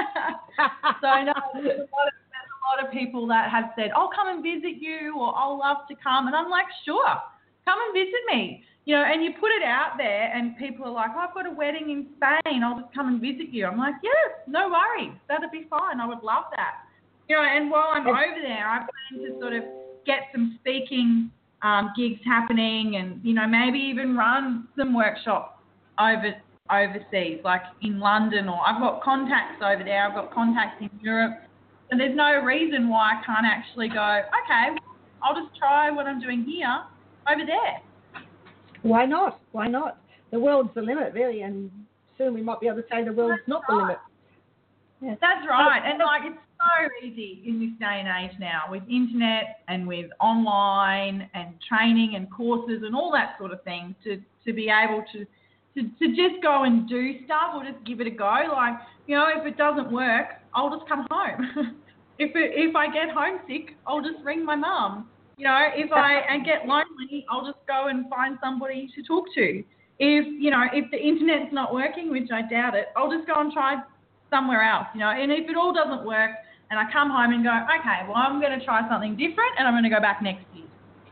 So I know there's a lot of there's a lot of people that have said, "I'll come and visit you," or "I'll love to come," and I'm like, "Sure, come and visit me." You know, and you put it out there and people are like, oh, I've got a wedding in Spain, I'll just come and visit you. I'm like, yeah, no worries. That'd be fine. I would love that. You know, and while I'm over there, I plan to sort of get some speaking um, gigs happening and, you know, maybe even run some workshops over overseas, like in London, or I've got contacts over there. I've got contacts in Europe. And there's no reason why I can't actually go, okay, I'll just try what I'm doing here over there. Why not? Why not? The world's the limit, really, and soon we might be able to say the world's That's not right. the limit. Yes. That's right. And, like, it's so easy in this day and age now with internet and with online and training and courses and all that sort of thing to, to be able to, to, to just go and do stuff or just give it a go. Like, you know, if it doesn't work, I'll just come home. if it, if I get homesick, I'll just ring my mum. You know, if I and get lonely, I'll just go and find somebody to talk to. If, you know, if the internet's not working, which I doubt it, I'll just go and try somewhere else, you know. And if it all doesn't work and I come home and go, okay, well, I'm going to try something different and I'm going to go back next year.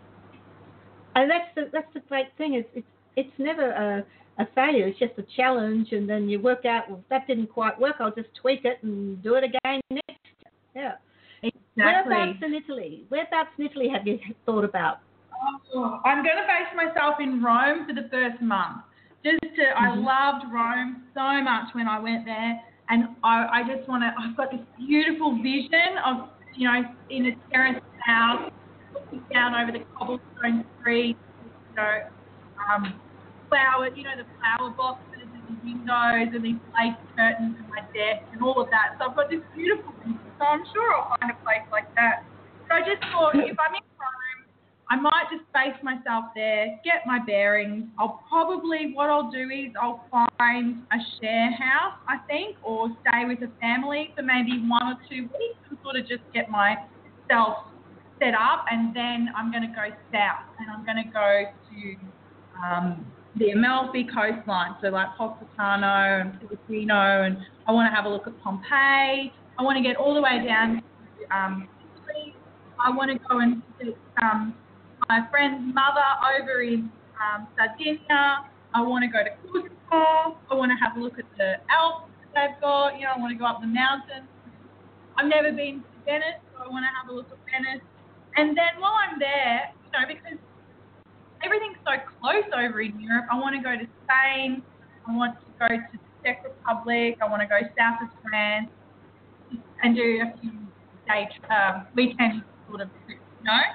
And that's the, that's the great thing. It's, it's, it's never a, a failure. It's just a challenge. And then you work out, well, that didn't quite work. I'll just tweak it and do it again next. Yeah. Exactly. Whereabouts in Italy? Whereabouts in Italy have you thought about? Oh, I'm going to base myself in Rome for the first month. Just to, mm-hmm. I loved Rome so much when I went there, and I, I just want to. I've got this beautiful vision of, you know, in a terraced house, looking down over the cobblestone streets, you know, um, flower, you know, the flower boxes and the windows and these lace curtains and my desk and all of that. So I've got this beautiful vision. So I'm sure I'll find a place like that. But I just thought if I'm in Rome, I might just base myself there, get my bearings. I'll probably, what I'll do is I'll find a share house, I think, or stay with a family for maybe one or two weeks and sort of just get myself set up. And then I'm going to go south and I'm going to go to um, the Amalfi coastline, so like Positano and Fiumicino, and I want to have a look at Pompeii. I want to get all the way down to um, Italy. I want to go and visit um, my friend's mother over in um, Sardinia. I want to go to Cusco. I want to have a look at the Alps that they've got. You know, I want to go up the mountains. I've never been to Venice, so I want to have a look at Venice. And then while I'm there, you know, because everything's so close over in Europe, I want to go to Spain. I want to go to the Czech Republic. I want to go south of France and do a few day, uh, weekend sort of trips, you know?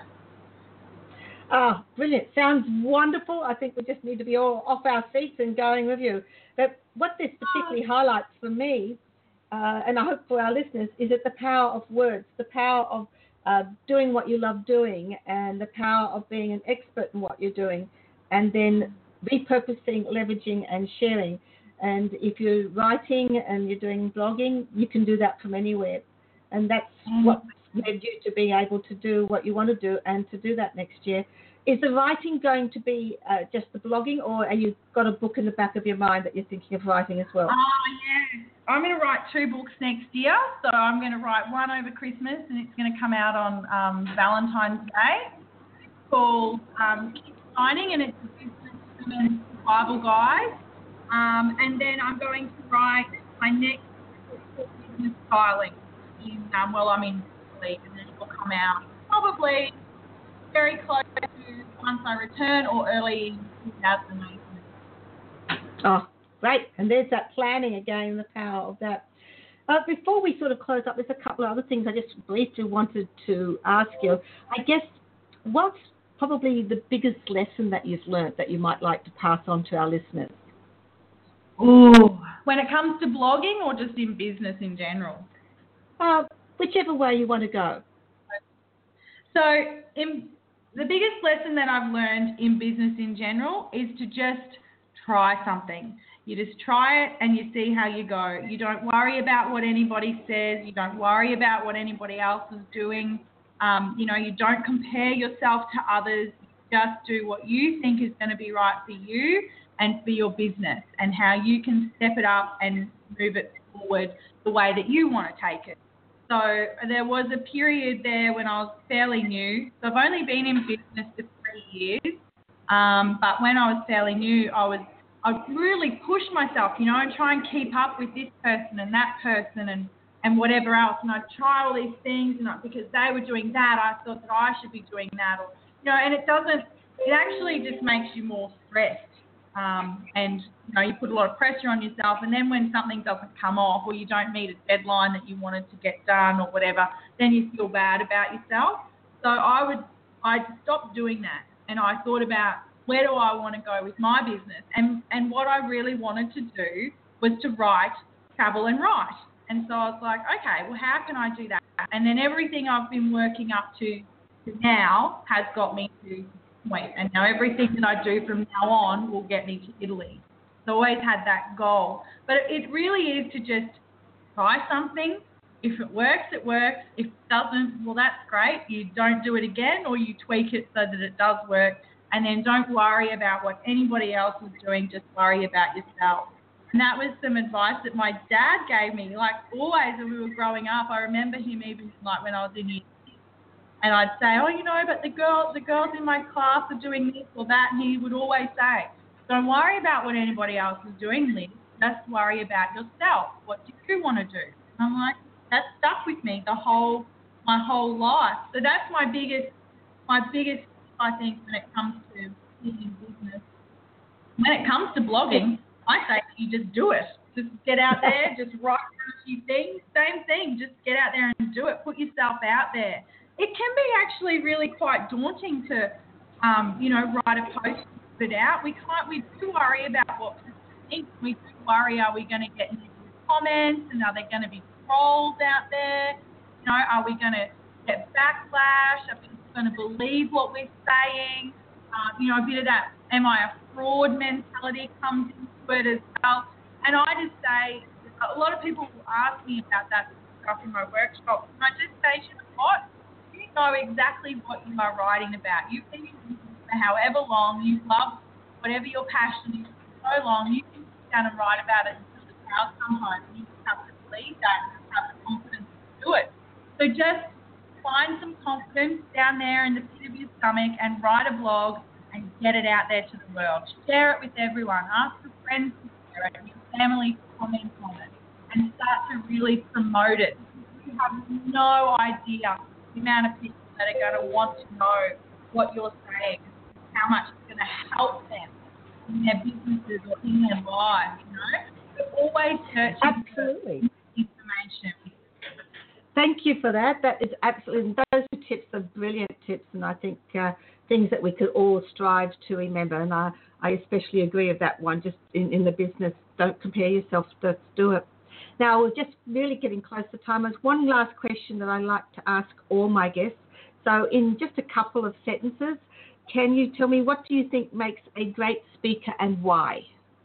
Oh, brilliant. Sounds wonderful. I think we just need to be all off our seats and going with you. But what this particularly highlights for me, uh, and I hope for our listeners, is that the power of words, the power of uh, doing what you love doing, and the power of being an expert in what you're doing, and then repurposing, leveraging, and sharing. And if you're writing and you're doing blogging, you can do that from anywhere. And that's what led you to being able to do what you want to do and to do that next year. Is the writing going to be uh, just the blogging, or are you got a book in the back of your mind that you're thinking of writing as well? Oh, yeah. I'm going to write two books next year. So I'm going to write one over Christmas, and it's going to come out on um, Valentine's Day. It's called um, Keep Shining, and it's a business survival guide. Um, and then I'm going to write my next business styling in, um, well, I'm in Italy, and then it will come out probably very close to once I return or early in two thousand eighteen. Oh, great. And there's that planning again, the power of that. Uh, before we sort of close up, there's a couple of other things I just briefly wanted to ask you. I guess what's probably the biggest lesson that you've learned that you might like to pass on to our listeners? Ooh. When it comes to blogging or just in business in general? Uh, whichever way you want to go. So in, the biggest lesson that I've learned in business in general is to just try something. You just try it and you see how you go. You don't worry about what anybody says. You don't worry about what anybody else is doing. Um, you know, you don't compare yourself to others. Just do what you think is going to be right for you and for your business and how you can step it up and move it forward the way that you want to take it. So there was a period there when I was fairly new. So I've only been in business for three years. Um, but when I was fairly new, I was I really pushed myself, you know, and try and keep up with this person and that person and, and whatever else. And I'd try all these things, and I, because they were doing that, I thought that I should be doing that. Or, you know, and it doesn't, it actually just makes you more stressed. Um, and, you know, you put a lot of pressure on yourself. And then when something doesn't come off or you don't meet a deadline that you wanted to get done or whatever, then you feel bad about yourself. So I would, I stopped doing that. And I thought about, where do I want to go with my business? And and what I really wanted to do was to write, travel and write. And so I was like, okay, well, how can I do that? And then everything I've been working up to now has got me to point. And now everything that I do from now on will get me to Italy. So I always had that goal. But it really is to just try something. If it works, it works. If it doesn't, well, that's great. You don't do it again, or you tweak it so that it does work. And then don't worry about what anybody else is doing, just worry about yourself. And that was some advice that my dad gave me, like always when we were growing up. I remember him even like when I was in year six. And I'd say, oh, you know, but the girl, the girls in my class are doing this or that. And he would always say, don't worry about what anybody else is doing, Liz. Just worry about yourself. What do you want to do? And I'm like, that stuck with me the whole, my whole life. So that's my biggest, my biggest, I think, when it comes to in business. When it comes to blogging, I say you just do it. Just get out there, just write a few things. Same thing, just get out there and do it. Put yourself out there. It can be actually really quite daunting to, um, you know, write a post, put it out. We can't. We do worry about what people think. We do worry, are we going to get negative comments, and are there going to be trolls out there? You know, are we going to get backlash? Are people going to believe what we're saying? Uh, you know, a bit of that am I a fraud mentality comes into it as well. And I just say, a lot of people will ask me about that stuff in my workshops, and I just say, you know what? You know exactly what you are writing about. You've been in business for however long, you love whatever your passion is for so long, you can sit down and write about it until the cows come home. And you just have to believe that and have the confidence to do it. So just find some confidence down there in the pit of your stomach and write a blog and get it out there to the world. Share it with everyone. Ask your friends to share it, your family to comment on it, and start to really promote it. You have no idea the amount of people that are going to want to know what you're saying, how much it's going to help them in their businesses or in their lives, you know. But always searching Absolutely. for information. Thank you for that. That is absolutely, those two tips are brilliant tips, and I think uh, things that we could all strive to remember. And I, I especially agree with that one, just in, in the business, don't compare yourself, just do it. Now, we're just really getting close to time. There's one last question that I like to ask all my guests. So in just a couple of sentences, can you tell me what do you think makes a great speaker and why?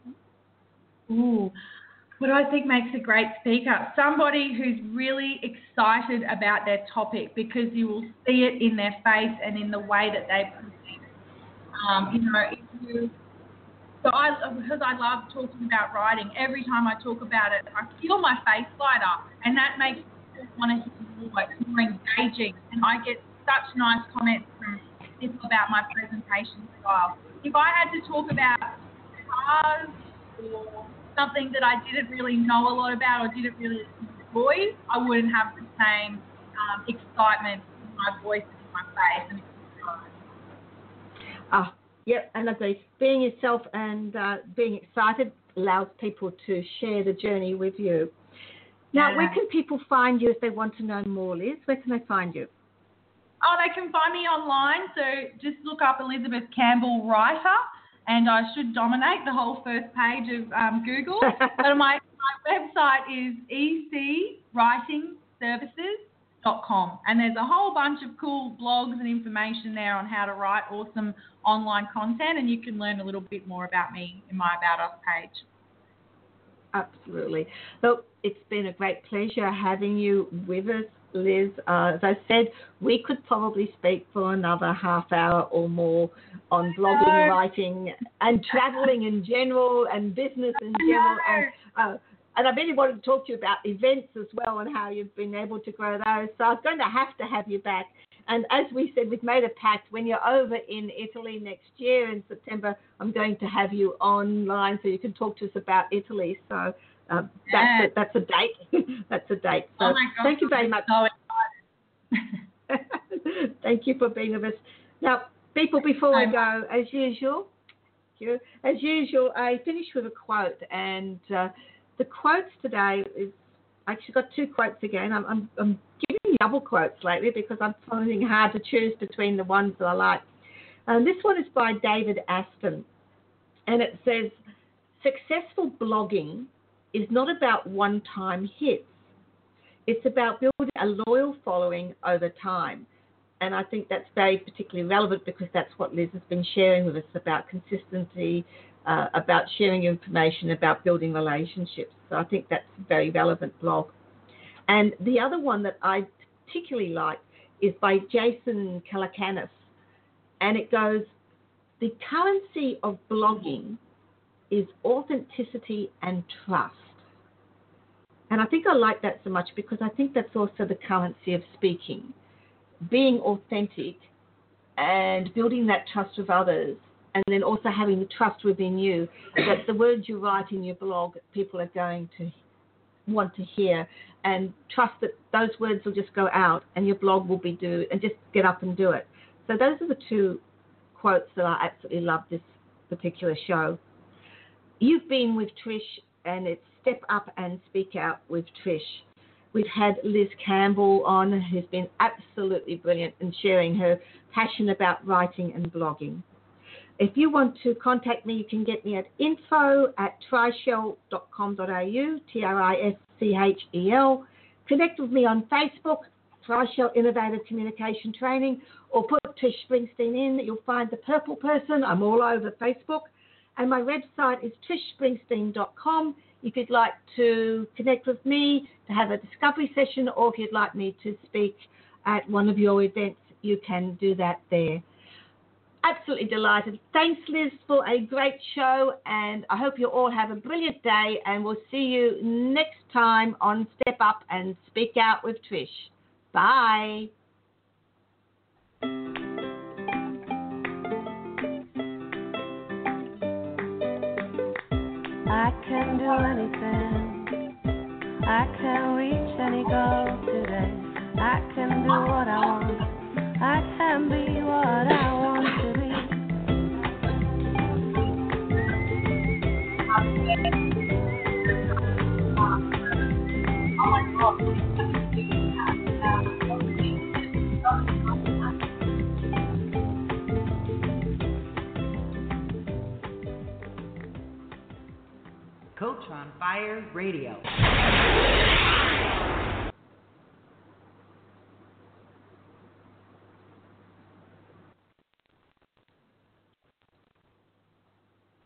Ooh. What do I think makes a great speaker? Somebody who's really excited about their topic, because you will see it in their face and in the way that they present. Um, you know, if you, so I, because I love talking about writing, every time I talk about it, I feel my face light up, and that makes me want to hear more. It's more engaging, and I get such nice comments from people about my presentation style. If I had to talk about cars or something that I didn't really know a lot about or didn't really enjoy, I wouldn't have the same um, excitement in my voice and in my face. And Ah, yeah, and I agree. Being yourself and uh, being excited allows people to share the journey with you. Now, Yeah. where can people find you if they want to know more, Liz? Where can they find you? Oh, they can find me online. So just look up Elizabeth Campbell Writer, and I should dominate the whole first page of um, Google. But my, my website is e c writing services dot com, and there's a whole bunch of cool blogs and information there on how to write awesome online content, and you can learn a little bit more about me in my About Us page. Absolutely. Look, it's been a great pleasure having you with us, Liz. Uh, as I said, we could probably speak for another half hour or more on blogging, know. writing, and traveling in general, and business in general. And, uh, and I really wanted to talk to you about events as well and how you've been able to grow those. So I was going to have to have you back. And as we said, we've made a pact. When you're over in Italy next year in September, I'm going to have you online so you can talk to us about Italy. So uh, that's, Yeah. a, that's a date. That's a date. So Oh my gosh, thank you very I'm much. so excited. Thank you for being with us. Now, people, before we go, as usual, you, as usual, I finish with a quote. And uh, the quotes today is, I actually got two quotes again. I'm, I'm, I'm giving double quotes lately because I'm finding it hard to choose between the ones that I like. And this one is by David Aston. And it says, successful blogging is not about one-time hits. It's about building a loyal following over time. And I think that's very particularly relevant because that's what Liz has been sharing with us about consistency, uh, about sharing information, about building relationships. So I think that's a very relevant blog. And the other one that I particularly like is by Jason Calacanis. And it goes, the currency of blogging is authenticity and trust. And I think I like that so much because I think that's also the currency of speaking. Being authentic and building that trust with others, and then also having the trust within you that the words you write in your blog, people are going to want to hear, and trust that those words will just go out and your blog will be do and just get up and do it. So those are the two quotes that I absolutely love this particular show. You've been with Trish, and it's Step Up and Speak Out with Trish. We've had Liz Campbell on, who's been absolutely brilliant in sharing her passion about writing and blogging. If you want to contact me, you can get me at info at trischel dot com dot a u, T R I S C H E L. Connect with me on Facebook, Trischel Innovative Communication Training, or put Trish Springsteen in. You'll find the purple person. I'm all over Facebook. And my website is trish springsteen dot com. If you'd like to connect with me to have a discovery session, or if you'd like me to speak at one of your events, you can do that there. Absolutely delighted. Thanks, Liz, for a great show, and I hope you all have a brilliant day, and we'll see you next time on Step Up and Speak Out with Trish. Bye. I can do anything. I can reach any goal today. I can do what I want. I can be what I want to be. Coach on Fire Radio.